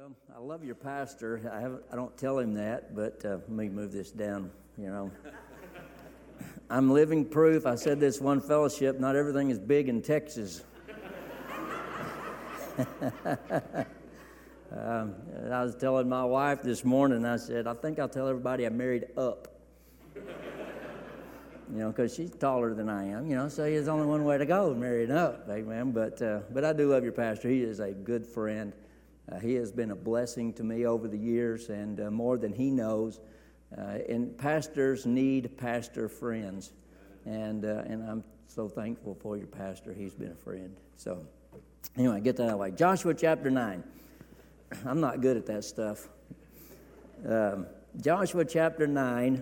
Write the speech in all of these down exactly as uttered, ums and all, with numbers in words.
Well, I love your pastor. I haven't, I don't tell him that, but uh, let me move this down, you know. I'm living proof. I said this one fellowship, not everything is big in Texas. um, I was telling my wife this morning, I said, I think I'll tell everybody I married up. You know, because she's taller than I am, you know, so there's only one way to go, marrying up, amen. But, uh, but I do love your pastor. He is a good friend. Uh, he has been a blessing to me over the years, and uh, more than he knows. Uh, and pastors need pastor friends, and uh, and I'm so thankful for your pastor. He's been a friend. So anyway, get that out of the way. Joshua chapter nine. I'm not good at that stuff. Um, Joshua chapter nine.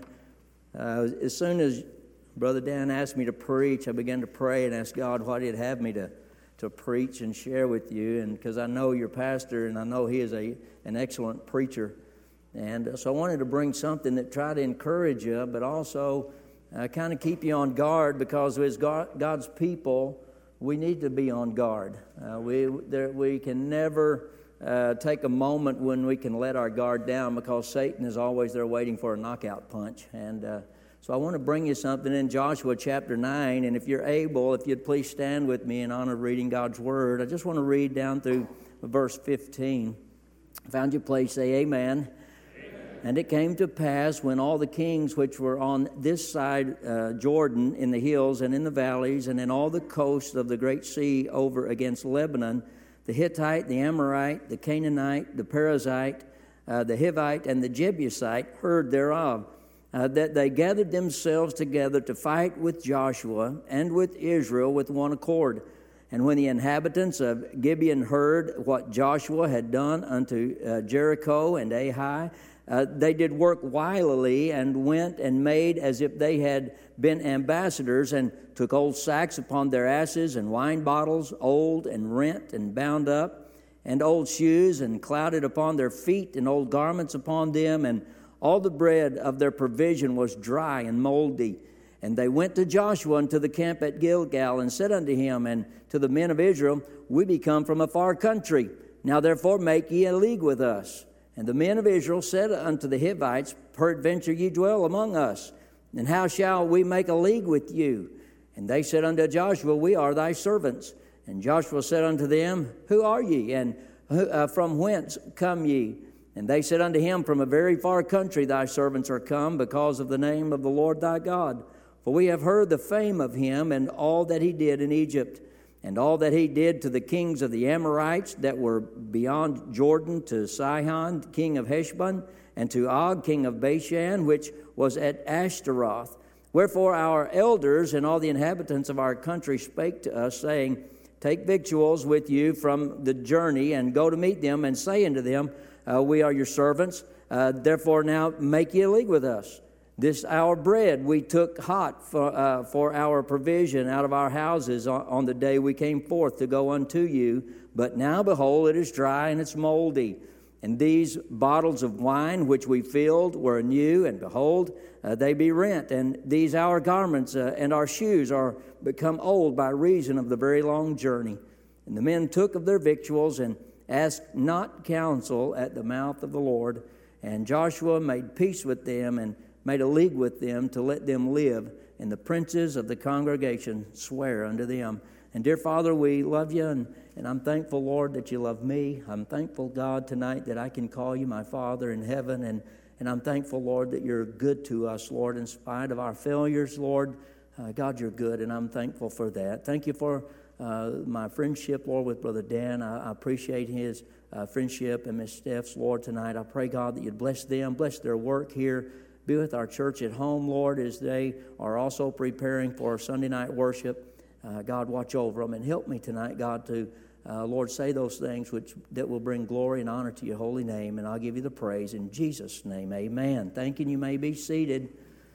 Uh, as soon as Brother Dan asked me to preach, I began to pray and ask God what He'd have me to. to preach and share with you, and because I know your pastor and I know he is a an excellent preacher, and uh, so I wanted to bring something that tried to encourage you, but also uh, kind of keep you on guard, because as God, God's people, we need to be on guard. Uh, we there, we can never uh, take a moment when we can let our guard down, because Satan is always there waiting for a knockout punch. And uh, So I want to bring you something in Joshua chapter nine, and if you're able, if you'd please stand with me in honor of reading God's Word. I just want to read down through verse fifteen. Found your place, say amen. Amen. And it came to pass, when all the kings which were on this side uh, Jordan, in the hills and in the valleys, and in all the coasts of the great sea over against Lebanon, the Hittite, the Amorite, the Canaanite, the Perizzite, uh, the Hivite, and the Jebusite heard thereof, Uh, that they gathered themselves together to fight with Joshua and with Israel with one accord. And when the inhabitants of Gibeon heard what Joshua had done unto uh, Jericho and Ai, uh, they did work wilily, and went and made as if they had been ambassadors, and took old sacks upon their asses, and wine bottles, old and rent and bound up, and old shoes, and clouded upon their feet, and old garments upon them, and all the bread of their provision was dry and moldy. And they went to Joshua unto the camp at Gilgal, and said unto him and to the men of Israel, We be come from a far country. Now therefore make ye a league with us. And the men of Israel said unto the Hivites, Peradventure ye dwell among us, and how shall we make a league with you? And they said unto Joshua, We are thy servants. And Joshua said unto them, Who are ye, and uh, from whence come ye? And they said unto him, From a very far country thy servants are come, because of the name of the Lord thy God. For we have heard the fame of him, and all that he did in Egypt, and all that he did to the kings of the Amorites that were beyond Jordan, to Sihon, king of Heshbon, and to Og, king of Bashan, which was at Ashtaroth. Wherefore our elders and all the inhabitants of our country spake to us, saying, Take victuals with you from the journey, and go to meet them, and say unto them, Uh, we are your servants, uh, therefore now make ye a league with us. This our bread we took hot for uh, for our provision out of our houses on, on the day we came forth to go unto you. But now behold, it is dry and it's moldy. And these bottles of wine which we filled were new, and behold, uh, they be rent. And these our garments uh, and our shoes are become old by reason of the very long journey. And the men took of their victuals, and asked not counsel at the mouth of the Lord. And Joshua made peace with them, and made a league with them to let them live. And the princes of the congregation swear unto them. And dear Father, we love you, and, and I'm thankful, Lord, that you love me. I'm thankful, God, tonight that I can call you my Father in heaven. And, and I'm thankful, Lord, that you're good to us, Lord, in spite of our failures, Lord. Uh, God, you're good, and I'm thankful for that. Thank you for Uh, my friendship, Lord, with Brother Dan. I, I appreciate his uh, friendship, and Miss Steph's, Lord, tonight. I pray, God, that you'd bless them, bless their work here. Be with our church at home, Lord, as they are also preparing for Sunday night worship. Uh, God, watch over them, and help me tonight, God, to, uh, Lord, say those things which that will bring glory and honor to your holy name, and I'll give you the praise in Jesus' name. Amen. Thank you. You may be seated.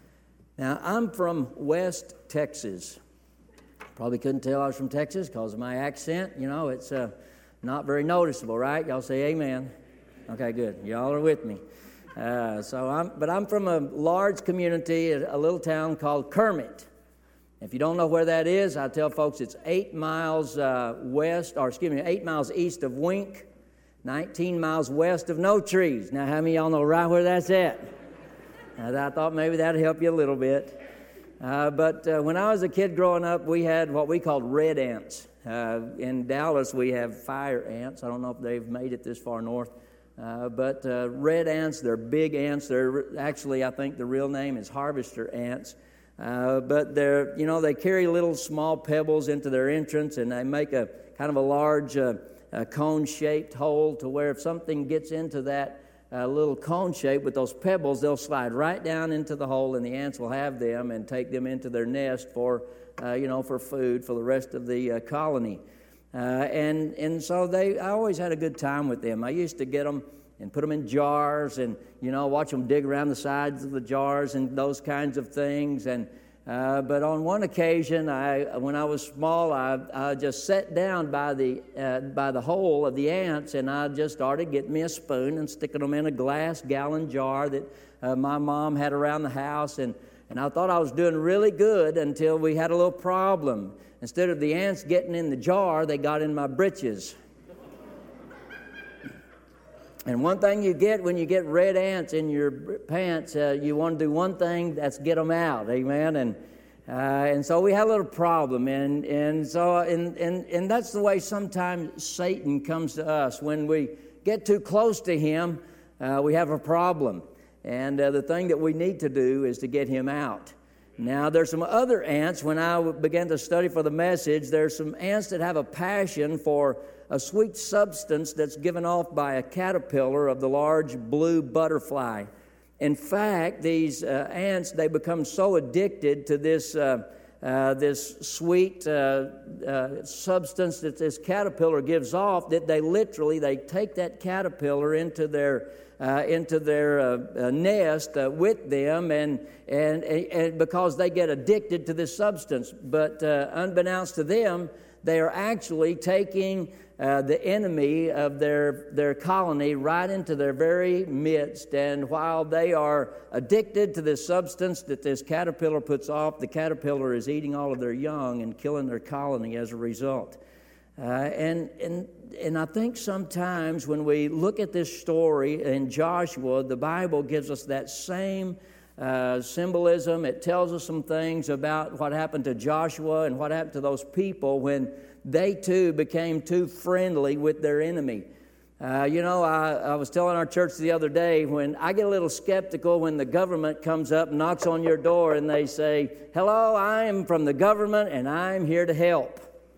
Now, I'm from West Texas. Probably couldn't tell I was from Texas because of my accent. You know, it's uh, not very noticeable, right? Y'all say amen. Okay, good. Y'all are with me. Uh, so I'm, but I'm from a large community, a, a little town called Kermit. If you don't know where that is, I tell folks it's eight miles uh, west, or excuse me, eight miles east of Wink, nineteen miles west of No Trees. Now, how many of y'all know right where that's at? And I thought maybe that'd help you a little bit. Uh, but uh, when I was a kid growing up, we had what we called red ants. Uh, in Dallas, we have fire ants. I don't know if they've made it this far north. Uh, but uh, red ants, they're big ants. They're actually, I think the real name is harvester ants. Uh, but they're, you know, they carry little small pebbles into their entrance, and they make a kind of a large uh, uh, cone-shaped hole to where if something gets into that uh, little cone shape with those pebbles, they'll slide right down into the hole, and the ants will have them and take them into their nest for, uh, you know, for food for the rest of the uh, colony. Uh, and and so they, I always had a good time with them. I used to get them and put them in jars, and you know, watch them dig around the sides of the jars and those kinds of things. And uh, but on one occasion, I when I was small, I, I just sat down by the uh, by the hole of the ants, and I just started getting me a spoon and sticking them in a glass gallon jar that uh, my mom had around the house, and and I thought I was doing really good until we had a little problem. Instead of the ants getting in the jar, they got in my britches. And one thing you get when you get red ants in your pants, uh, you want to do one thing, that's get them out, amen? And uh, and so we had a little problem, and and so and, and and that's the way sometimes Satan comes to us. When we get too close to him, uh, we have a problem, and uh, the thing that we need to do is to get him out. Now, there's some other ants. When I began to study for the message, there's some ants that have a passion for a sweet substance that's given off by a caterpillar of the large blue butterfly. In fact, these uh, ants, they become so addicted to this uh, uh, this sweet uh, uh, substance that this caterpillar gives off that they literally, they take that caterpillar into their Uh, into their uh, uh, nest uh, with them, and, and and because they get addicted to this substance. But uh, unbeknownst to them, they are actually taking uh, the enemy of their their colony right into their very midst. And while they are addicted to this substance that this caterpillar puts off, the caterpillar is eating all of their young and killing their colony as a result. Uh, and and and I think sometimes when we look at this story in Joshua, the Bible gives us that same uh, symbolism. It tells us some things about what happened to Joshua and what happened to those people when they too became too friendly with their enemy. Uh, you know, I, I was telling our church the other day, when I get a little skeptical when the government comes up and knocks on your door and they say, "Hello, I am from the government and I'm here to help."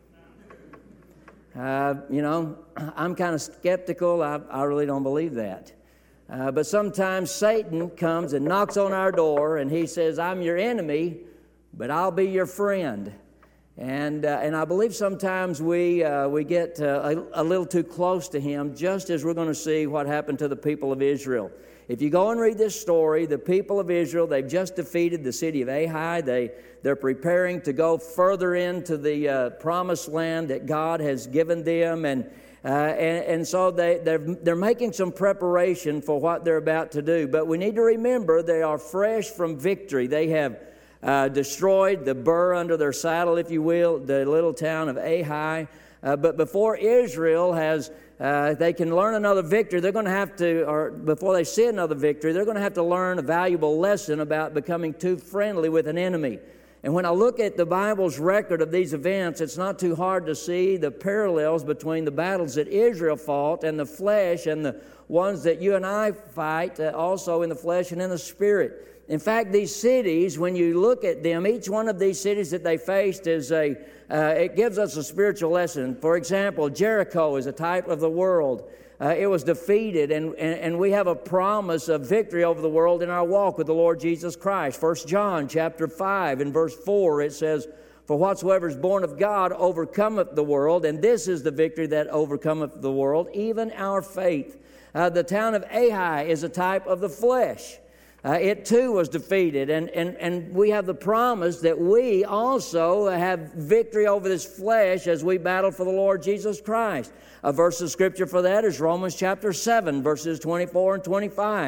Uh, you know, I'm kind of skeptical. I, I really don't believe that. Uh, but sometimes Satan comes and knocks on our door and he says, "I'm your enemy, but I'll be your friend." And uh, and I believe sometimes we uh, we get uh, a, a little too close to him, just as we're going to see what happened to the people of Israel. If you go and read this story, the people of Israel, they've just defeated the city of Ai. They, they're preparing to go further into the uh, promised land that God has given them. And uh, and, and so they, they're, they're making some preparation for what they're about to do. But we need to remember they are fresh from victory. They have uh, destroyed the burr under their saddle, if you will, the little town of Ai. Uh, but before Israel has Uh, they can learn another victory, they're going to have to, or before they see another victory, they're going to have to learn a valuable lesson about becoming too friendly with an enemy. And when I look at the Bible's record of these events, it's not too hard to see the parallels between the battles that Israel fought and the flesh and the ones that you and I fight uh, also in the flesh and in the spirit. In fact, these cities, when you look at them, each one of these cities that they faced is a, uh, it gives us a spiritual lesson. For example, Jericho is a type of the world. Uh, it was defeated, and, and, and we have a promise of victory over the world in our walk with the Lord Jesus Christ. First John chapter five and verse four, it says, "For whatsoever is born of God overcometh the world, and this is the victory that overcometh the world, even our faith." Uh, the town of Ai is a type of the flesh. Uh, it too was defeated, and, and, and we have the promise that we also have victory over this flesh as we battle for the Lord Jesus Christ. A verse of Scripture for that is Romans chapter seven, verses twenty-four and twenty-five.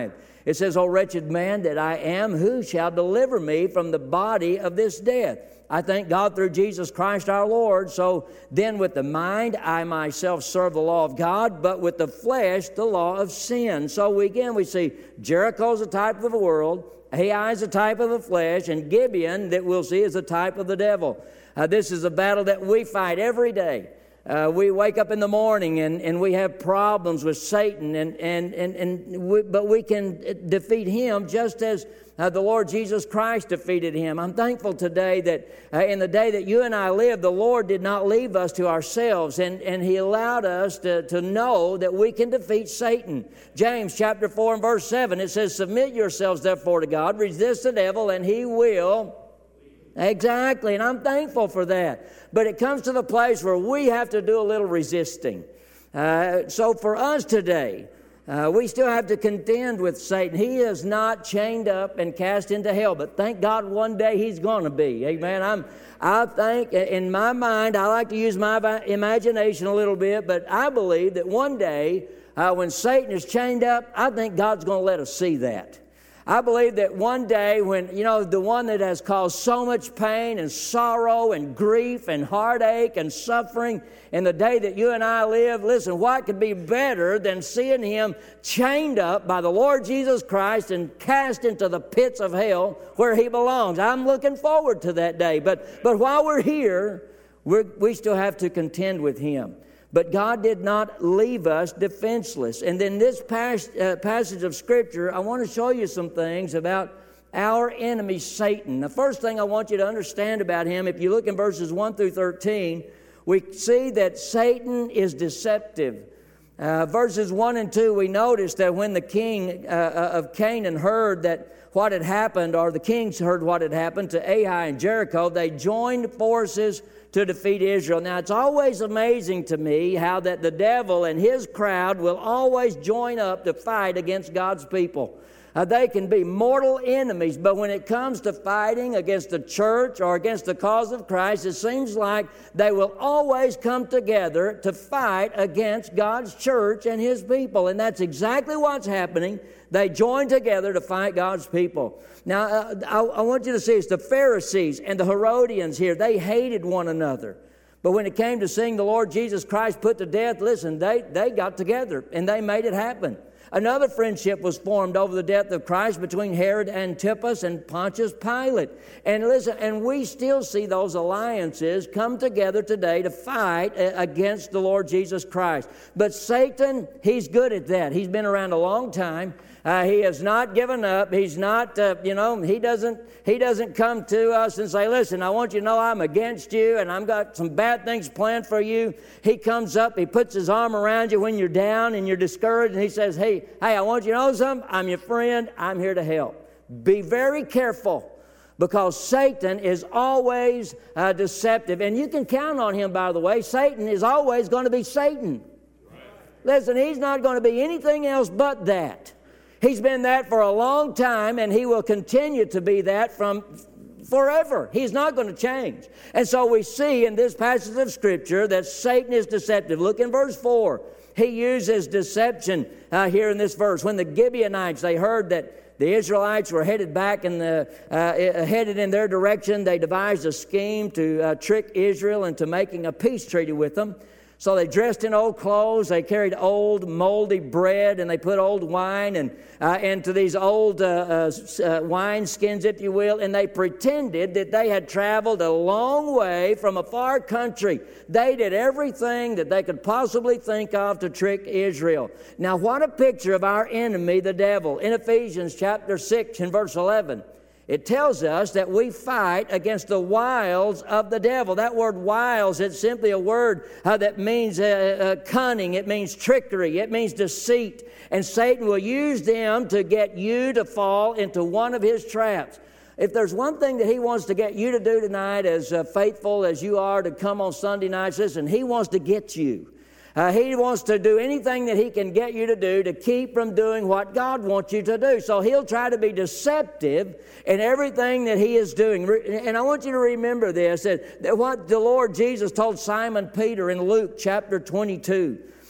It says, O wretched man that I am, who shall deliver me from the body of this death? I thank God through Jesus Christ our Lord. So then with the mind I myself serve the law of God, but with the flesh the law of sin. So we, again we see Jericho's a type of the world, Ai is a type of the flesh, and Gibeon that we'll see is a type of the devil. Uh, this is a battle that we fight every day. Uh, we wake up in the morning and, and we have problems with Satan, and, and, and, and we, but we can defeat him just as uh, the Lord Jesus Christ defeated him. I'm thankful today that uh, in the day that you and I live, the Lord did not leave us to ourselves, and, and he allowed us to, to know that we can defeat Satan. James chapter four and verse seven, it says, Submit yourselves therefore to God, resist the devil, and he will... Exactly, and I'm thankful for that. But it comes to the place where we have to do a little resisting. Uh, so for us today, uh, we still have to contend with Satan. He is not chained up and cast into hell, but thank God one day he's going to be. Amen. I'm, I think, in my mind, I like to use my imagination a little bit, but I believe that one day uh, when Satan is chained up, I think God's going to let us see that. I believe that one day when, you know, the one that has caused so much pain and sorrow and grief and heartache and suffering in the day that you and I live, listen, what could be better than seeing him chained up by the Lord Jesus Christ and cast into the pits of hell where he belongs? I'm looking forward to that day. But, but while we're here, we're, we still have to contend with him. But God did not leave us defenseless. And then this pas- uh, passage of Scripture, I want to show you some things about our enemy, Satan. The first thing I want you to understand about him, if you look in verses one through thirteen, we see that Satan is deceptive. Uh, verses one and two, we notice that when the king uh, of Canaan heard that what had happened, or the kings heard what had happened to Ai and Jericho, they joined forces to defeat Israel. Now, it's always amazing to me how that the devil and his crowd will always join up to fight against God's people. Uh, they can be mortal enemies, but when it comes to fighting against the church or against the cause of Christ, it seems like they will always come together to fight against God's church and his people. And that's exactly what's happening. They join together to fight God's people. Now, uh, I, I want you to see it's the Pharisees and the Herodians here. They hated one another. But when it came to seeing the Lord Jesus Christ put to death, listen, they, they got together and they made it happen. Another friendship was formed over the death of Christ between Herod Antipas and Pontius Pilate. And listen, and we still see those alliances come together today to fight against the Lord Jesus Christ. But Satan, he's good at that. He's been around a long time. Uh, he has not given up. He's not, uh, you know, he doesn't he doesn't come to us and say, listen, I want you to know I'm against you and I've got some bad things planned for you. He comes up, he puts his arm around you when you're down and you're discouraged, and he says, hey, hey, I want you to know something. I'm your friend. I'm here to help. Be very careful, because Satan is always uh, deceptive. And you can count on him, by the way. Satan is always going to be Satan. Right. Listen, he's not going to be anything else but that. He's been that for a long time, and he will continue to be that from forever. He's not going to change. And so we see in this passage of Scripture that Satan is deceptive. Look in verse four. He uses deception uh, here in this verse. When the Gibeonites, they heard that the Israelites were headed back in the uh, headed in their direction, they devised a scheme to uh, trick Israel into making a peace treaty with them. So they dressed in old clothes, they carried old moldy bread, and they put old wine and uh, into these old uh, uh, uh, wine skins, if you will, and they pretended that they had traveled a long way from a far country. They did everything that they could possibly think of to trick Israel. Now, what a picture of our enemy, the devil. In Ephesians chapter six and verse eleven, it tells us that we fight against the wiles of the devil. That word wiles, it's simply a word uh, that means uh, uh, cunning. It means trickery. It means deceit. And Satan will use them to get you to fall into one of his traps. If there's one thing that he wants to get you to do tonight, as uh, faithful as you are to come on Sunday nights, listen, he wants to get you. Uh, he wants to do anything that he can get you to do to keep from doing what God wants you to do. So he'll try to be deceptive in everything that he is doing. And I want you to remember this, that, that what the Lord Jesus told Simon Peter in Luke chapter twenty-two.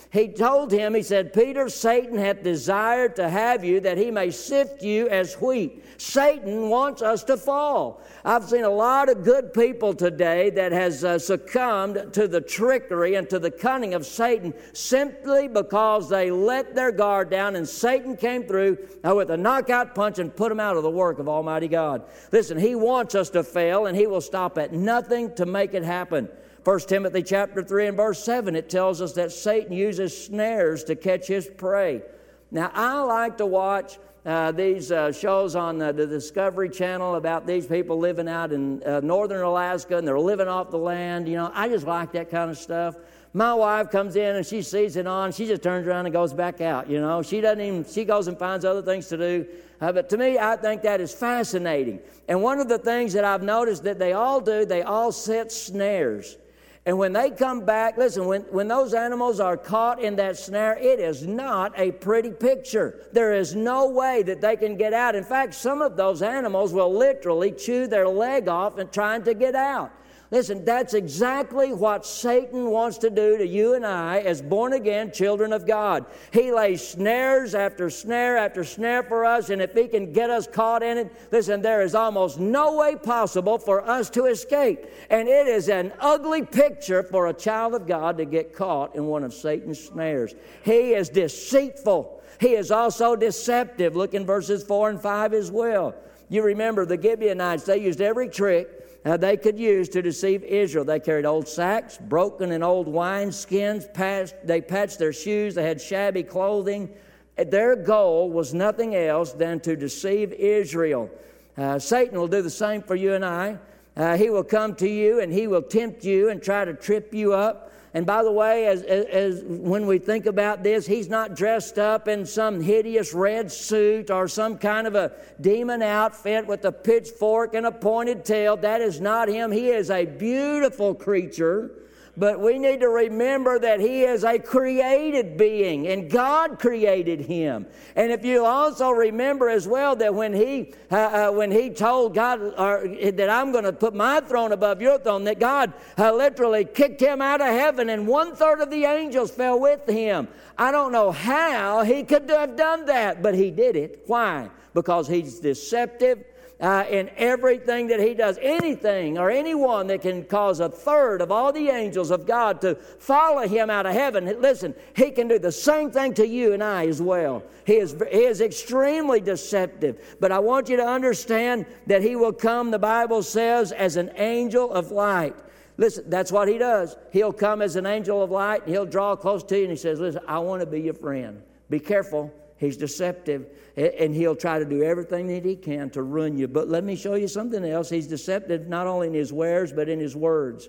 he told him, he said, Peter, Satan hath desired to have you that he may sift you as wheat. Satan wants us to fall. I've seen a lot of good people today that has uh, succumbed to the trickery and to the cunning of Satan simply because they let their guard down and Satan came through uh, with a knockout punch and put them out of the work of Almighty God. Listen, he wants us to fail and he will stop at nothing to make it happen. First Timothy chapter three and verse seven, it tells us that Satan uses snares to catch his prey. Now, I like to watch uh, these uh, shows on the, the Discovery Channel about these people living out in uh, northern Alaska, and they're living off the land. You know, I just like that kind of stuff. My wife comes in and she sees it on. She just turns around and goes back out, you know. She doesn't even, she goes and finds other things to do. Uh, but to me, I think that is fascinating. And one of the things that I've noticed that they all do, they all set snares. And when they come back, listen, when, when those animals are caught in that snare, it is not a pretty picture. There is no way that they can get out. In fact, some of those animals will literally chew their leg off and trying to get out. Listen, that's exactly what Satan wants to do to you and I as born-again children of God. He lays snares after snare after snare for us, and if he can get us caught in it, listen, there is almost no way possible for us to escape. And it is an ugly picture for a child of God to get caught in one of Satan's snares. He is deceitful. He is also deceptive. Look in verses four and five as well. You remember the Gibeonites, they used every trick Uh, they could use to deceive Israel. They carried old sacks, broken and old wine skins. Patched, they patched their shoes. They had shabby clothing. Their goal was nothing else than to deceive Israel. Uh, Satan will do the same for you and I. Uh, he will come to you and he will tempt you and try to trip you up. And by the way, as, as, as when we think about this, he's not dressed up in some hideous red suit or some kind of a demon outfit with a pitchfork and a pointed tail. That is not him. He is a beautiful creature. But we need to remember that he is a created being, and God created him. And if you also remember as well that when he uh, uh, when he told God or, that I'm going to put my throne above your throne, that God uh, literally kicked him out of heaven, and one third of the angels fell with him. I don't know how he could have done that, but he did it. Why? Because he's deceptive. Uh, in everything that he does, anything or anyone that can cause a third of all the angels of God to follow him out of heaven, listen, he can do the same thing to you and I as well. He is, he is extremely deceptive. But I want you to understand that he will come, the Bible says, as an angel of light. Listen, that's what he does. He'll come as an angel of light, and he'll draw close to you, and he says, listen, I want to be your friend. Be careful. He's deceptive, and he'll try to do everything that he can to ruin you. But let me show you something else. He's deceptive not only in his wares, but in his words.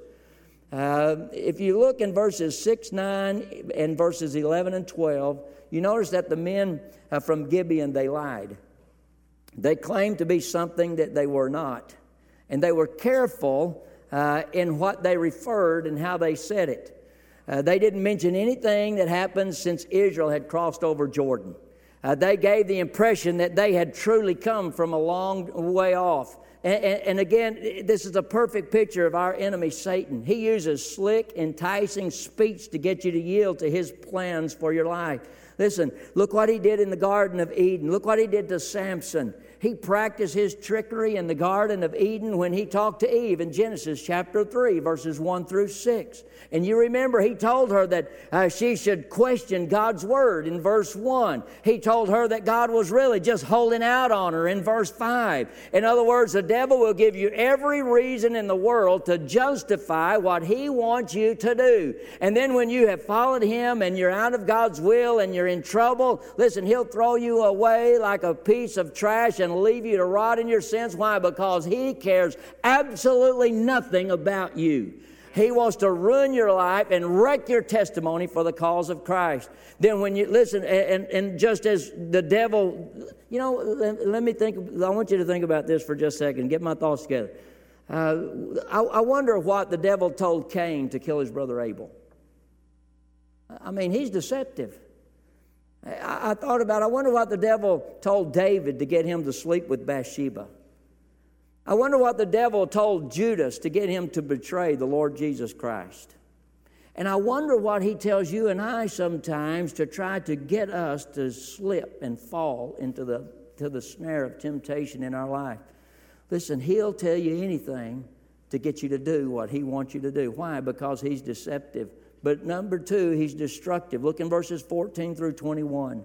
Uh, if you look in verses six, nine, and verses eleven and twelve, you notice that the men uh, from Gibeon, they lied. They claimed to be something that they were not. And they were careful uh, in what they referred and how they said it. Uh, they didn't mention anything that happened since Israel had crossed over Jordan. Uh, they gave the impression that they had truly come from a long way off. And, and, and again, this is a perfect picture of our enemy, Satan. He uses slick, enticing speech to get you to yield to his plans for your life. Listen, look what he did in the Garden of Eden. Look what he did to Samson. He practiced his trickery in the Garden of Eden when he talked to Eve in Genesis chapter three, verses one through six. And you remember he told her that uh, she should question God's word in verse one. He told her that God was really just holding out on her in verse five. In other words, the devil will give you every reason in the world to justify what he wants you to do. And then when you have followed him and you're out of God's will and you're in trouble, listen, he'll throw you away like a piece of trash and leave you to rot in your sins. Why? Because he cares absolutely nothing about you. He wants to ruin your life and wreck your testimony for the cause of Christ. Then when you listen, and, and just as the devil, you know, let, let me think, I want you to think about this for just a second, get my thoughts together. Uh, I, I wonder what the devil told Cain to kill his brother Abel. I mean, he's deceptive. I, I thought about, I wonder what the devil told David to get him to sleep with Bathsheba. I wonder what the devil told Judas to get him to betray the Lord Jesus Christ. And I wonder what he tells you and I sometimes to try to get us to slip and fall into the, to the snare of temptation in our life. Listen, he'll tell you anything to get you to do what he wants you to do. Why? Because he's deceptive. But number two, he's destructive. Look in verses fourteen through twenty-one.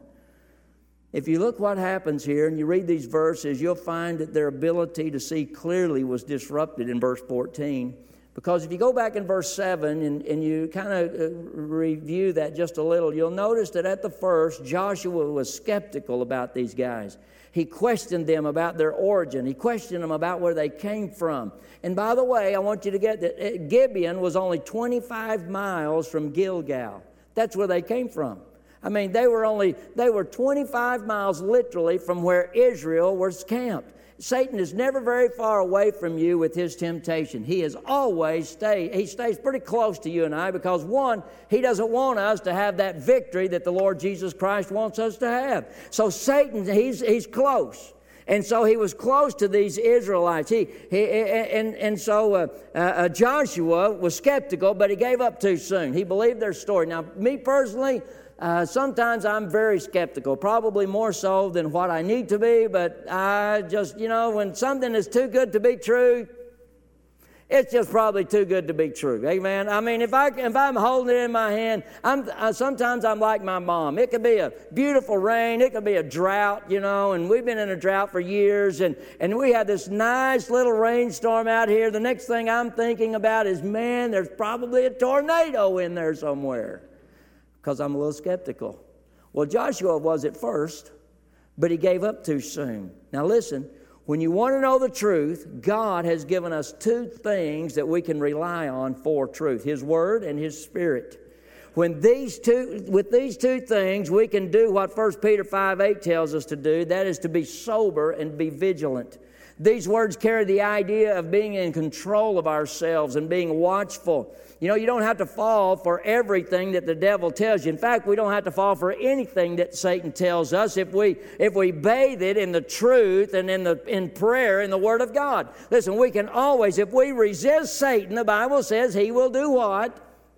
If you look what happens here and you read these verses, you'll find that their ability to see clearly was disrupted in verse fourteen. Because if you go back in verse seven and, and you kind of uh, review that just a little, you'll notice that at the first, Joshua was skeptical about these guys. He questioned them about their origin. He questioned them about where they came from. And by the way, I want you to get that Gibeon was only twenty-five miles from Gilgal. That's where they came from. I mean, they were only, they were twenty-five miles literally from where Israel was camped. Satan is never very far away from you with his temptation. He has always stayed, he stays pretty close to you and I because, one, he doesn't want us to have that victory that the Lord Jesus Christ wants us to have. So Satan, he's, he's close. And so he was close to these Israelites. He, he and, and so uh, uh, Joshua was skeptical, but he gave up too soon. He believed their story. Now, me personally, Uh, sometimes I'm very skeptical, probably more so than what I need to be, but I just, you know, when something is too good to be true, it's just probably too good to be true. Amen. I mean, if I if I'm holding it in my hand, I'm uh, sometimes I'm like my mom. It could be a beautiful rain, it could be a drought, you know, and we've been in a drought for years, and and we had this nice little rainstorm out here. The next thing I'm thinking about is, man, there's probably a tornado in there somewhere. Because I'm a little skeptical. Well, Joshua was at first, but he gave up too soon. Now listen, when you want to know the truth, God has given us two things that we can rely on for truth, His Word and His Spirit. When these two, with these two things, we can do what First Peter five eight tells us to do, that is to be sober and be vigilant. These words carry the idea of being in control of ourselves and being watchful. You know, you don't have to fall for everything that the devil tells you. In fact, we don't have to fall for anything that Satan tells us if we if we bathe it in the truth and in the in prayer in the Word of God. Listen, we can always, if we resist Satan, the Bible says he will do what?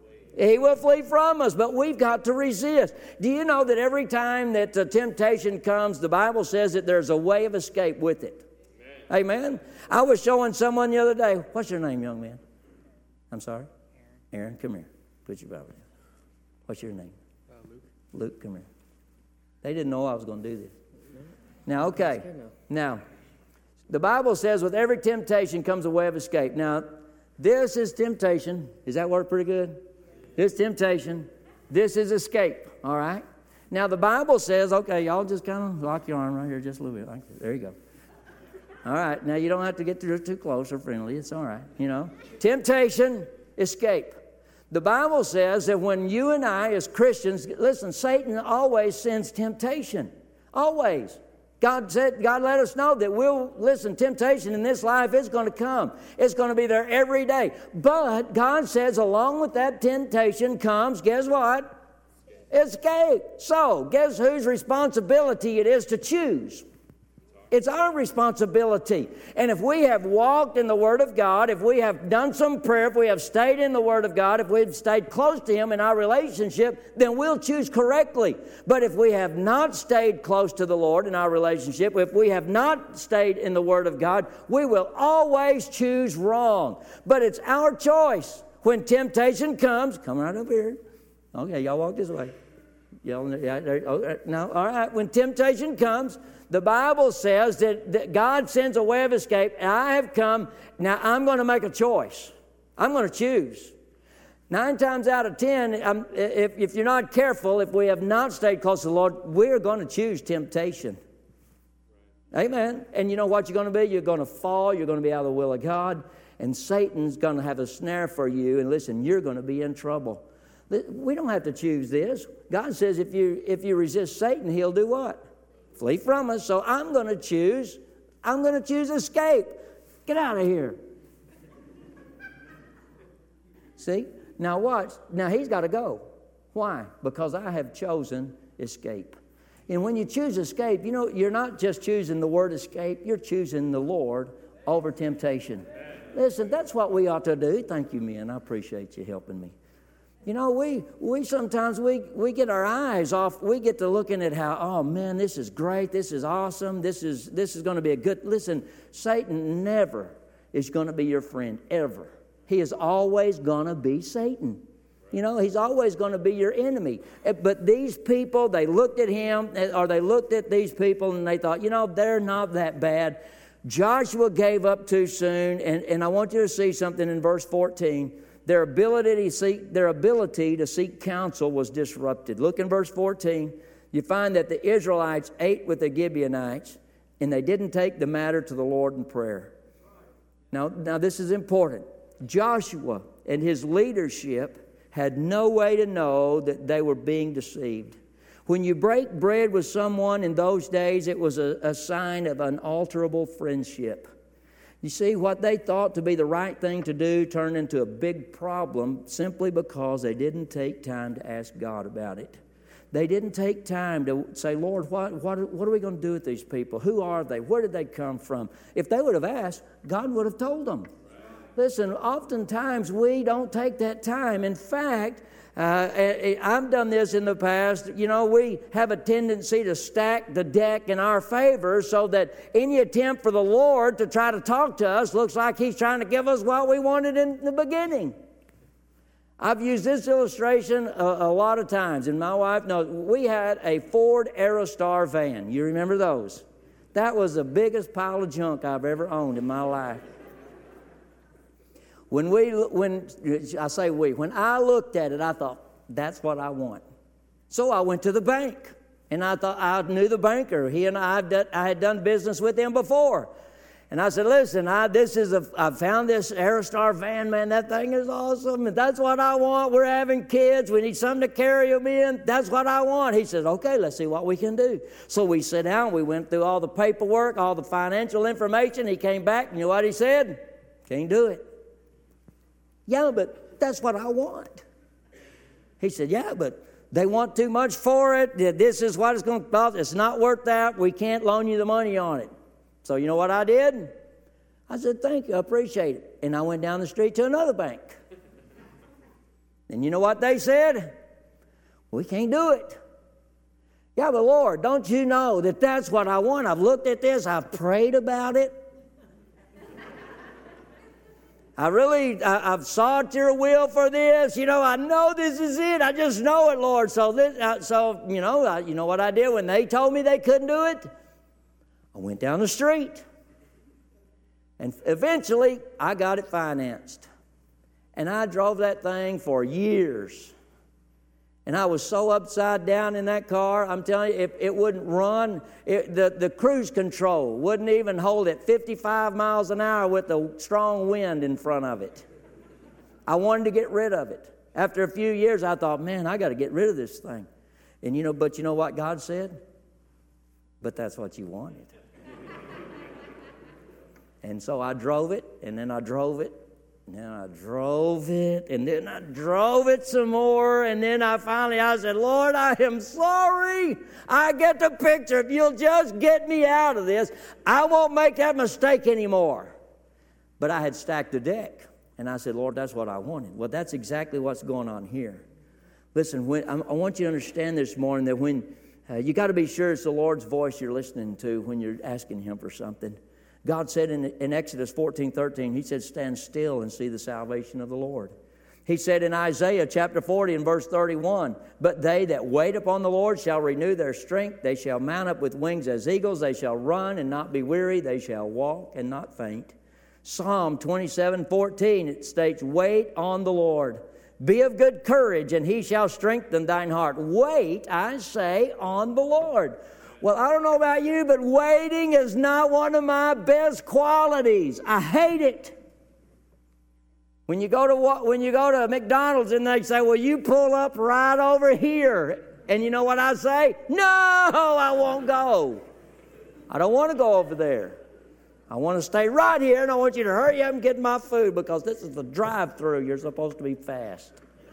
He will flee from us, but we've got to resist. Do you know that every time that the temptation comes, the Bible says that there's a way of escape with it? Amen. Amen. I was showing someone the other day. What's your name, young man? I'm sorry? Aaron. Aaron, come here. Put your Bible down. What's your name? Uh, Luke. Luke, come here. They didn't know I was going to do this. Now, okay. Now, the Bible says with every temptation comes a way of escape. Now, this is temptation. Is that word pretty good? This temptation. This is escape. All right? Now, the Bible says, okay, y'all just kind of lock your arm right here just a little bit. Like that. There you go. All right, now you don't have to get too, too close or friendly. It's all right, you know. Temptation, escape. The Bible says that when you and I as Christians, listen, Satan always sends temptation. Always. God said, God let us know that we'll, listen, temptation in this life is going to come. It's going to be there every day. But God says along with that temptation comes, guess what? Escape. So, guess whose responsibility it is to choose? It's our responsibility. And if we have walked in the Word of God, if we have done some prayer, if we have stayed in the Word of God, if we've stayed close to Him in our relationship, then we'll choose correctly. But if we have not stayed close to the Lord in our relationship, if we have not stayed in the Word of God, we will always choose wrong. But it's our choice. When temptation comes, come right up here. Okay, y'all walk this way. Y'all, yeah, okay, now, all right, when temptation comes, the Bible says that, that God sends a way of escape, and I have come. Now, I'm going to make a choice. I'm going to choose. Nine times out of ten, I'm, if, if you're not careful, if we have not stayed close to the Lord, we're going to choose temptation. Amen. And you know what you're going to be? You're going to fall. You're going to be out of the will of God. And Satan's going to have a snare for you. And listen, you're going to be in trouble. We don't have to choose this. God says if you if you resist Satan, he'll do what? Flee from us. So I'm going to choose. I'm going to choose escape. Get out of here. See? Now watch. Now he's got to go. Why? Because I have chosen escape. And when you choose escape, you know, you're not just choosing the word escape. You're choosing the Lord over temptation. Listen, that's what we ought to do. Thank you, men. I appreciate you helping me. You know, we we sometimes we, we get our eyes off, we get to looking at how, oh man, this is great, this is awesome, this is this is going to be a good, listen, Satan never is going to be your friend, ever. He is always going to be Satan. You know, he's always going to be your enemy. But these people, they looked at him, or they looked at these people and they thought, you know, they're not that bad. Joshua gave up too soon, and, and I want you to see something in verse fourteen. Their ability to seek, their ability to seek counsel was disrupted. Look in verse fourteen. You find that the Israelites ate with the Gibeonites, and they didn't take the matter to the Lord in prayer. Now, now this is important. Joshua and his leadership had no way to know that they were being deceived. When you break bread with someone in those days, it was a, a sign of unalterable friendship. You see, what they thought to be the right thing to do turned into a big problem simply because they didn't take time to ask God about it. They didn't take time to say, Lord, what, what, what are we going to do with these people? Who are they? Where did they come from? If they would have asked, God would have told them. Listen, oftentimes we don't take that time. In fact, Uh, I've done this in the past. You know, we have a tendency to stack the deck in our favor so that any attempt for the Lord to try to talk to us looks like He's trying to give us what we wanted in the beginning. I've used this illustration a, a lot of times, and my wife knows. We had a Ford Aerostar van. You remember those? That was the biggest pile of junk I've ever owned in my life. When we, when I say we, when I looked at it, I thought, that's what I want. So I went to the bank, and I thought I knew the banker. He and I, I had done business with him before. And I said, listen, I, this is a, I found this Aerostar van, man. That thing is awesome. And that's what I want. We're having kids. We need something to carry them in. That's what I want. He said, okay, let's see what we can do. So we sat down. We went through all the paperwork, all the financial information. He came back. And you know what he said? Can't do it. Yeah, but that's what I want. He said, yeah, but they want too much for it. This is what it's going to cost. It's not worth that. We can't loan you the money on it. So you know what I did? I said, thank you, I appreciate it. And I went down the street to another bank. And you know what they said? We can't do it. Yeah, but Lord, don't you know that that's what I want? I've looked at this. I've prayed about it. I really, I, I've sought your will for this. You know, I know this is it. I just know it, Lord. So, this, uh, so you know, I, you know what I did when they told me they couldn't do it? I went down the street. And eventually, I got it financed. And I drove that thing for years. And I was so upside down in that car, I'm telling you, it, it wouldn't run. It, the, the cruise control wouldn't even hold it fifty-five miles an hour with a strong wind in front of it. I wanted to get rid of it. After a few years, I thought, man, I got to get rid of this thing. And you know, but you know what God said? But that's what you wanted. And so I drove it, and then I drove it, and then I drove it, and then I drove it some more, and then I finally, I said, Lord, I am sorry. I get the picture. If you'll just get me out of this, I won't make that mistake anymore. But I had stacked the deck, and I said, Lord, that's what I wanted. Well, that's exactly what's going on here. Listen, when, I want you to understand this morning that when, uh, you got to be sure it's the Lord's voice you're listening to when you're asking Him for something. God said in, in Exodus fourteen thirteen, He said, stand still and see the salvation of the Lord. He said in Isaiah chapter forty and verse thirty-one, but they that wait upon the Lord shall renew their strength. They shall mount up with wings as eagles. They shall run and not be weary. They shall walk and not faint. Psalm twenty-seven fourteen, it states, wait on the Lord. Be of good courage, and He shall strengthen thine heart. Wait, I say, on the Lord. Well, I don't know about you, but waiting is not one of my best qualities. I hate it. When you go to when you go to McDonald's and they say, well, you pull up right over here. And you know what I say? No, I won't go. I don't want to go over there. I want to stay right here, and I want you to hurry up and get my food because this is the drive-thru. You're supposed to be fast.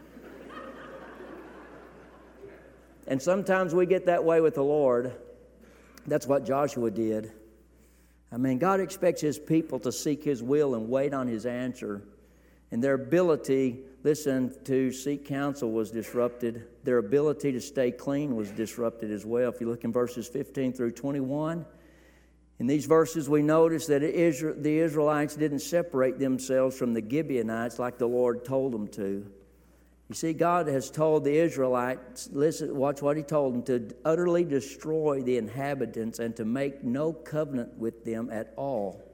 And sometimes we get that way with the Lord. That's what Joshua did. I mean, God expects His people to seek His will and wait on His answer. And their ability, listen, to seek counsel was disrupted. Their ability to stay clean was disrupted as well. If you look in verses fifteen through twenty-one, in these verses we notice that Israel, the Israelites didn't separate themselves from the Gibeonites like the Lord told them to. You see, God has told the Israelites, listen, watch what He told them, to utterly destroy the inhabitants and to make no covenant with them at all.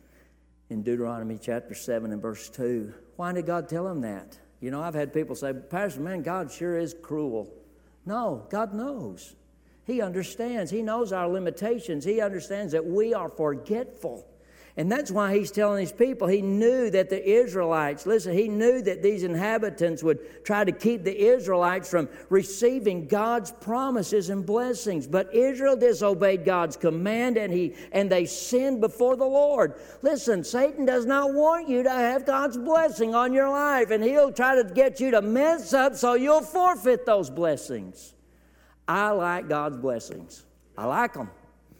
In Deuteronomy chapter seven and verse two. Why did God tell them that? You know, I've had people say, Pastor, man, God sure is cruel. No, God knows. He understands. He knows our limitations. He understands that we are forgetful. And that's why He's telling His people. He knew that the Israelites, listen, He knew that these inhabitants would try to keep the Israelites from receiving God's promises and blessings. But Israel disobeyed God's command, and he and they sinned before the Lord. Listen, Satan does not want you to have God's blessing on your life, and he'll try to get you to mess up so you'll forfeit those blessings. I like God's blessings. I like them.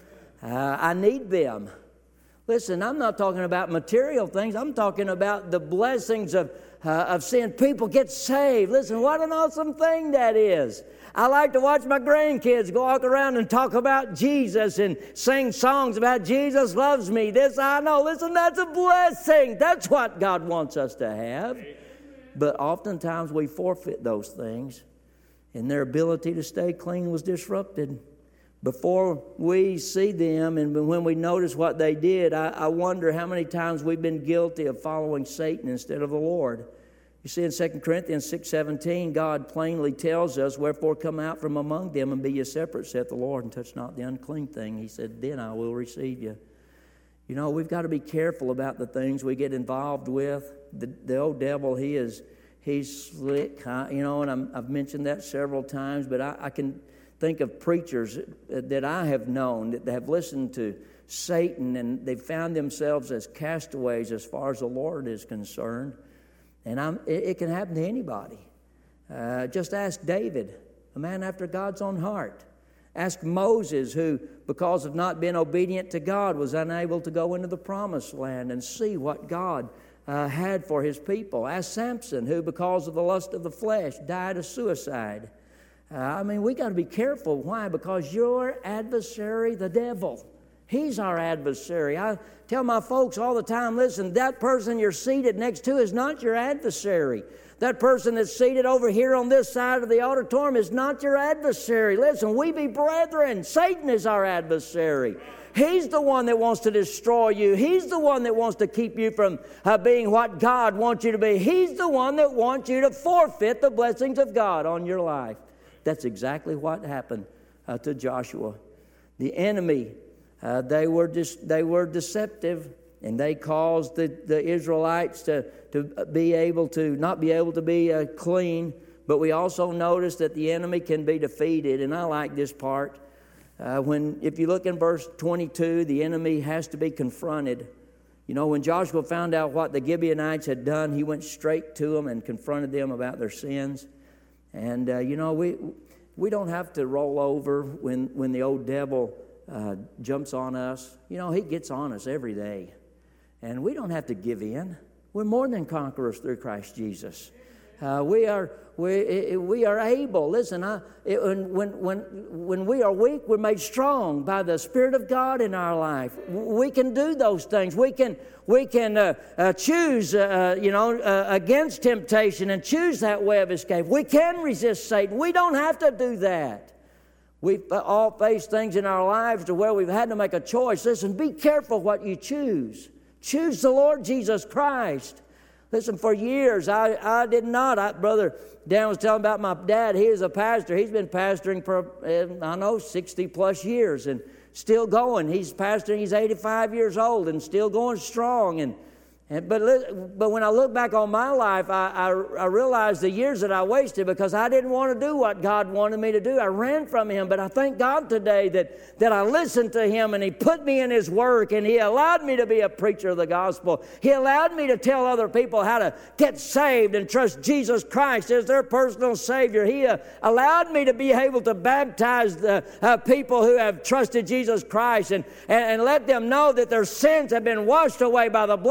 Uh, I need them. Listen, I'm not talking about material things. I'm talking about the blessings of, uh, of seeing people get saved. Listen, what an awesome thing that is. I like to watch my grandkids go walk around and talk about Jesus and sing songs about Jesus loves me. This I know. Listen, that's a blessing. That's what God wants us to have. But oftentimes we forfeit those things, and their ability to stay clean was disrupted. Before we see them and when we notice what they did, I, I wonder how many times we've been guilty of following Satan instead of the Lord. You see in Second Corinthians six seventeen, God plainly tells us, wherefore come out from among them and be ye separate, saith the Lord, and touch not the unclean thing. He said, then I will receive you. You know, we've got to be careful about the things we get involved with. The, the old devil, he is he's slick, you know, and I'm, I've mentioned that several times, but I, I can think of preachers that I have known that have listened to Satan, and they've found themselves as castaways as far as the Lord is concerned. And I'm, it, it can happen to anybody. Uh, just ask David, a man after God's own heart. Ask Moses, who, because of not being obedient to God, was unable to go into the promised land and see what God uh, had for His people. Ask Samson, who, because of the lust of the flesh, died a suicide. Uh, I mean, we got to be careful. Why? Because your adversary, the devil, he's our adversary. I tell my folks all the time, listen, that person you're seated next to is not your adversary. That person that's seated over here on this side of the auditorium is not your adversary. Listen, we be brethren. Satan is our adversary. He's the one that wants to destroy you. He's the one that wants to keep you from uh, being what God wants you to be. He's the one that wants you to forfeit the blessings of God on your life. That's exactly what happened uh, to Joshua. The enemy, uh, they were just they were deceptive, and they caused the, the Israelites to, to be able to not be able to be uh, clean. But we also notice that the enemy can be defeated, and I like this part. Uh, when if you look in verse twenty-two, the enemy has to be confronted. You know, when Joshua found out what the Gibeonites had done, he went straight to them and confronted them about their sins. And, uh, you know, we we don't have to roll over when, when the old devil uh, jumps on us. You know, he gets on us every day. And we don't have to give in. We're more than conquerors through Christ Jesus. Uh, we are we we are able. Listen, I, it, when when when we are weak, we're made strong by the Spirit of God in our life. We can do those things. We can we can uh, uh, choose, uh, you know, uh, against temptation and choose that way of escape. We can resist Satan. We don't have to do that. We've all faced things in our lives to where we've had to make a choice. Listen, be careful what you choose. Choose the Lord Jesus Christ. Listen, for years, I, I did not. I, Brother Dan was telling about my dad. He is a pastor. He's been pastoring for, I know, sixty plus years and still going. He's pastoring. He's eighty-five years old and still going strong. And, and but, but when I look back on my life, I, I, I realized the years that I wasted because I didn't want to do what God wanted me to do. I ran from Him. But I thank God today that, that I listened to Him and He put me in His work and He allowed me to be a preacher of the gospel. He allowed me to tell other people how to get saved and trust Jesus Christ as their personal Savior. He uh, allowed me to be able to baptize the uh, people who have trusted Jesus Christ and, and, and let them know that their sins have been washed away by the blood of Jesus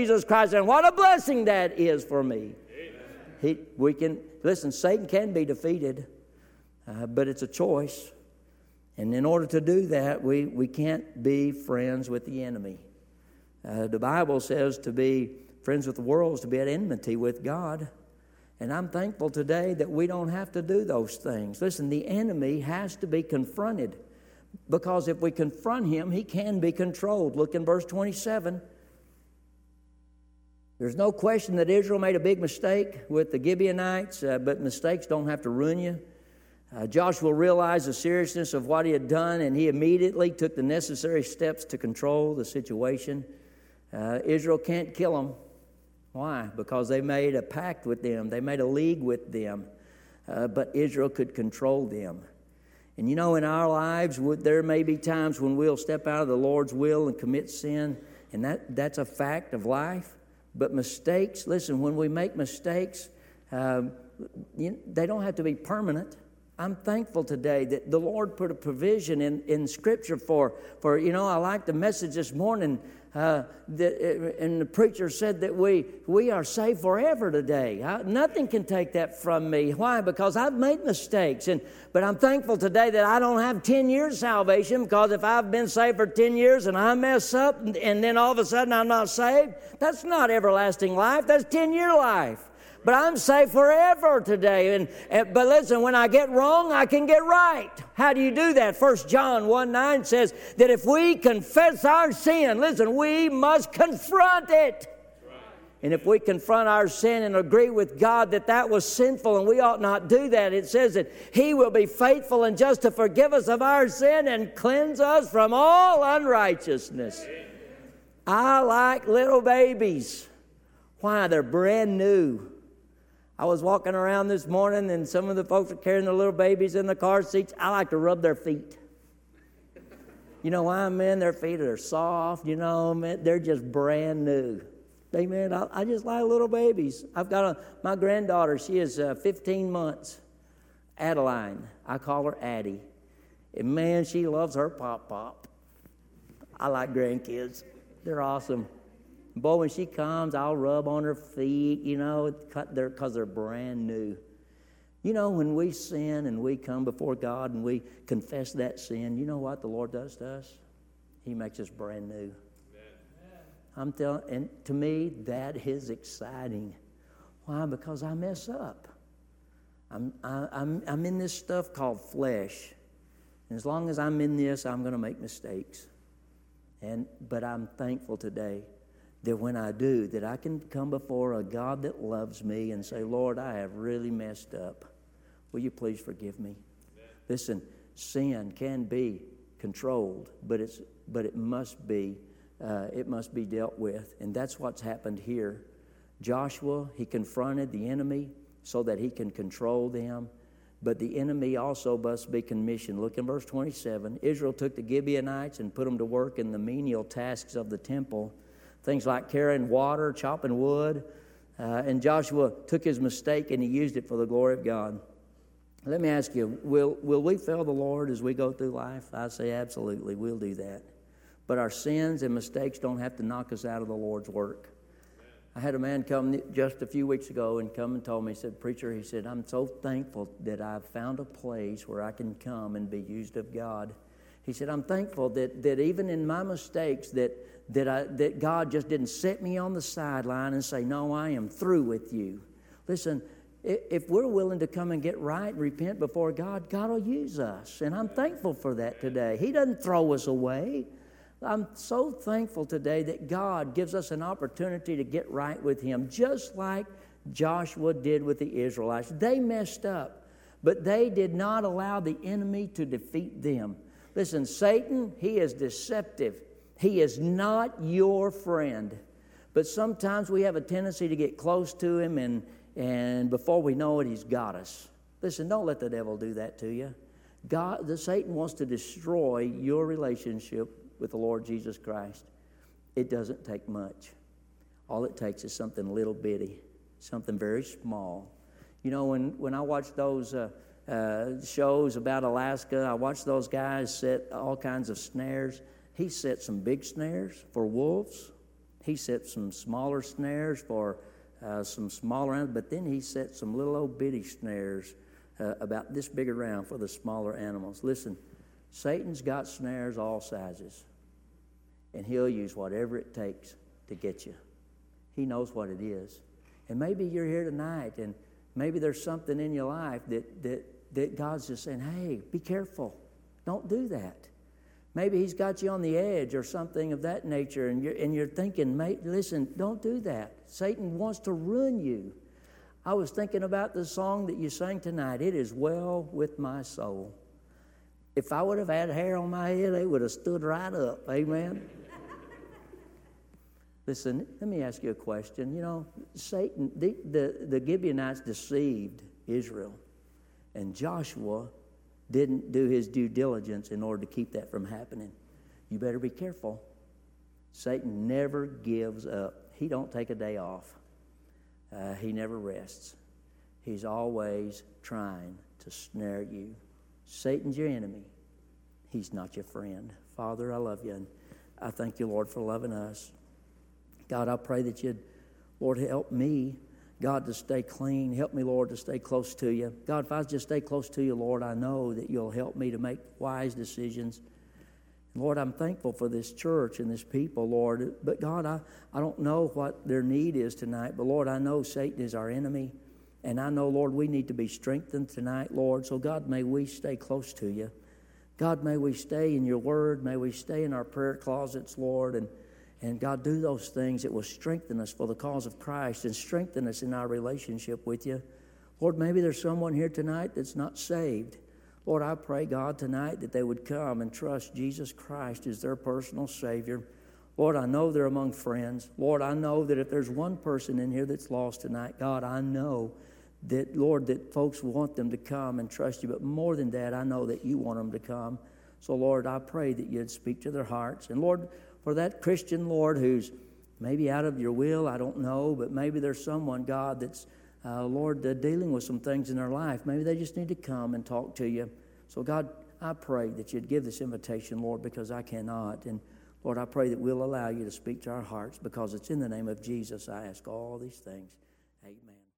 Jesus Christ, and what a blessing that is for me. He, we can, listen, Satan can be defeated, uh, but it's a choice. And in order to do that, we, we can't be friends with the enemy. Uh, the Bible says to be friends with the world is to be at enmity with God. And I'm thankful today that we don't have to do those things. Listen, the enemy has to be confronted, because if we confront him, he can be controlled. Look in verse twenty-seven. There's no question that Israel made a big mistake with the Gibeonites, uh, but mistakes don't have to ruin you. Uh, Joshua realized the seriousness of what he had done, and he immediately took the necessary steps to control the situation. Uh, Israel can't kill them. Why? Because they made a pact with them. They made a league with them. Uh, but Israel could control them. And you know, in our lives, there may be times when we'll step out of the Lord's will and commit sin, and that, that's a fact of life. But mistakes, listen, when we make mistakes, um, you, they don't have to be permanent. I'm thankful today that the Lord put a provision in, in Scripture for, for, you know, I like the message this morning, uh, that, and the preacher said that we, we are saved forever today. I, nothing can take that from me. Why? Because I've made mistakes. And But I'm thankful today that I don't have ten years salvation, because if I've been saved for ten years and I mess up and, and then all of a sudden I'm not saved, that's not everlasting life. That's ten-year life. But I'm saved forever today. And, and But listen, when I get wrong, I can get right. How do you do that? First John one nine says that if we confess our sin, listen, we must confront it. Right. And if we confront our sin and agree with God that that was sinful and we ought not do that, it says that He will be faithful and just to forgive us of our sin and cleanse us from all unrighteousness. Amen. I like little babies. Why? They're brand new. I was walking around this morning, and some of the folks are carrying their little babies in the car seats. I like to rub their feet. You know why, man? Their feet are soft, you know, man. They're just brand new. Amen. I, I just like little babies. I've got a, my granddaughter, she is uh, fifteen months. Adeline. I call her Addie. And, man, she loves her pop-pop. I like grandkids. They're awesome. Boy, when she comes, I'll rub on her feet, you know, because they're brand new. You know, when we sin and we come before God and we confess that sin, you know what the Lord does to us? He makes us brand new. Amen. I'm telling, and to me, that is exciting. Why? Because I mess up. I'm, I, I'm, I'm in this stuff called flesh. And as long as I'm in this, I'm going to make mistakes. And but I'm thankful today that when I do, that I can come before a God that loves me and say, Lord, I have really messed up. Will you please forgive me? Amen. Listen, sin can be controlled, but it's but it must be uh, it must be dealt with, and that's what's happened here. Joshua, he confronted the enemy so that he can control them, but the enemy also must be commissioned. Look in verse twenty-seven. Israel took the Gibeonites and put them to work in the menial tasks of the temple. Things like carrying water, chopping wood. Uh, and Joshua took his mistake and he used it for the glory of God. Let me ask you, will, will we fail the Lord as we go through life? I say absolutely, we'll do that. But our sins and mistakes don't have to knock us out of the Lord's work. I had a man come just a few weeks ago and come and told me, he said, Preacher, he said, I'm so thankful that I've found a place where I can come and be used of God. He said, I'm thankful that, that even in my mistakes that That, I, that God just didn't set me on the sideline and say, no, I am through with you. Listen, if we're willing to come and get right and repent before God, God will use us. And I'm thankful for that today. He doesn't throw us away. I'm so thankful today that God gives us an opportunity to get right with Him, just like Joshua did with the Israelites. They messed up, but they did not allow the enemy to defeat them. Listen, Satan, he is deceptive. He is not your friend. But sometimes we have a tendency to get close to him, and, and before we know it, he's got us. Listen, don't let the devil do that to you. God, the Satan wants to destroy your relationship with the Lord Jesus Christ. It doesn't take much. All it takes is something little bitty, something very small. You know, when, when I watch those uh, uh, shows about Alaska, I watch those guys set all kinds of snares. He set some big snares for wolves. He set some smaller snares for uh, some smaller animals, but then he set some little old bitty snares uh, about this big around for the smaller animals. Listen, Satan's got snares all sizes, and he'll use whatever it takes to get you. He knows what it is. And maybe you're here tonight, and maybe there's something in your life that, that, that God's just saying, hey, be careful. Don't do that. Maybe he's got you on the edge or something of that nature, and you're, and you're thinking, mate, listen, don't do that. Satan wants to ruin you. I was thinking about the song that you sang tonight, It Is Well With My Soul. If I would have had hair on my head, it would have stood right up. Amen? Listen, let me ask you a question. You know, Satan, the, the, the Gibeonites deceived Israel, and Joshua didn't do his due diligence in order to keep that from happening. You better be careful. Satan never gives up. He don't take a day off. Uh, he never rests. He's always trying to snare you. Satan's your enemy. He's not your friend. Father, I love you, and I thank you, Lord, for loving us. God, I pray that you'd, Lord, help me, God, to stay clean. Help me, Lord, to stay close to you. God, if I just stay close to you, Lord, I know that you'll help me to make wise decisions. Lord, I'm thankful for this church and this people, Lord. But God, I, I don't know what their need is tonight. But Lord, I know Satan is our enemy. And I know, Lord, we need to be strengthened tonight, Lord. So God, may we stay close to you. God, may we stay in your word. May we stay in our prayer closets, Lord. And, and God, do those things that will strengthen us for the cause of Christ and strengthen us in our relationship with you. Lord, maybe there's someone here tonight that's not saved. Lord, I pray, God, tonight that they would come and trust Jesus Christ as their personal Savior. Lord, I know they're among friends. Lord, I know that if there's one person in here that's lost tonight, God, I know that, Lord, that folks want them to come and trust you. But more than that, I know that you want them to come. So, Lord, I pray that you'd speak to their hearts. And, Lord, for that Christian, Lord, who's maybe out of your will, I don't know, but maybe there's someone, God, that's Uh, Lord, uh, dealing with some things in their life. Maybe they just need to come and talk to you. So, God, I pray that you'd give this invitation, Lord, because I cannot. And, Lord, I pray that we'll allow you to speak to our hearts, because it's in the name of Jesus I ask all these things. Amen.